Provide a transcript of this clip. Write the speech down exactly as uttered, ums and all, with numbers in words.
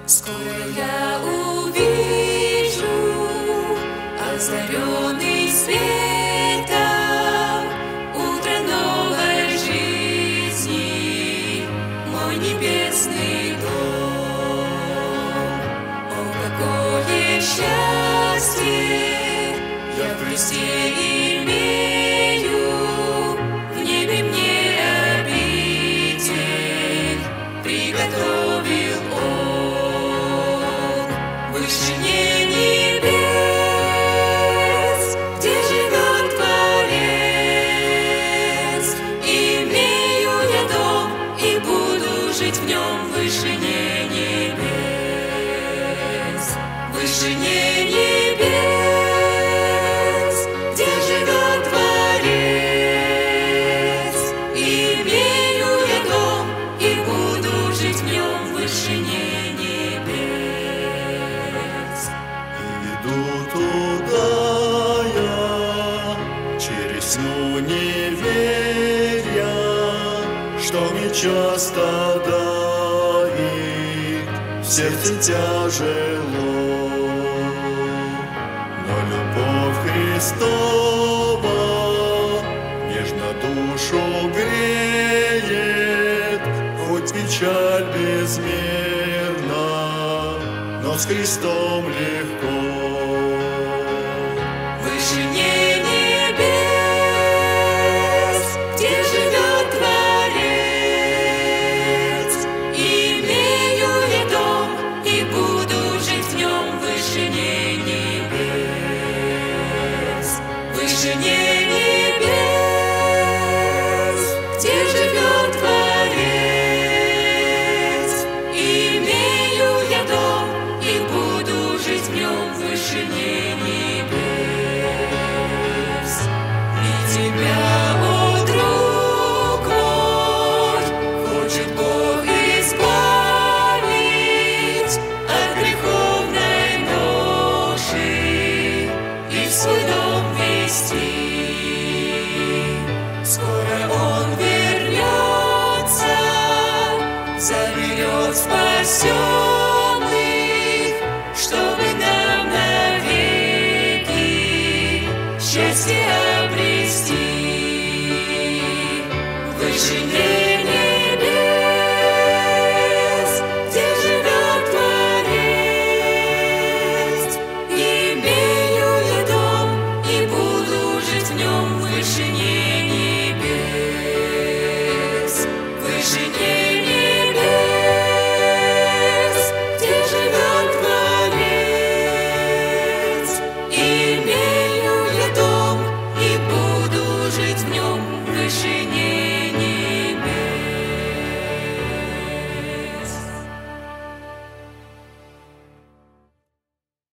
Скоро я увижу озаренный светом утро новой жизни, мой небесный дом. О, какое счастье я в Христе имею, в небе мне обитель приготовил Он. Вышине небес, где живет Творец, имею я дом и буду жить в нем. В вышине небес, в вышине небес, где живет Творец, имею я дом и буду жить в нем. В вышине небес. Иду туда я, через тьму неверия, что мне часто давит, в сердце тяжело. Но любовь Христова нежно душу греет, хоть печаль безмерна, но с Христом легко. В вышине небес, где живет Творец, имею я дом и буду жить в нем. В вышине небес, в вышине небес, где живет Творец, имею я дом и буду жить в нем. В вышине небес. И тебя, о друг мой, хочет Бог избавить от греховной ноши и в свой дом вести. Скоро Он вернется, заберет спасенных, чтобы нам навеки счастье обрести. В вышине небес, где живет Творец, имею я дом и буду жить в нем. В вышине небес, в вышине небес, где живет Творец, имею я дом и буду жить в нем. В вышине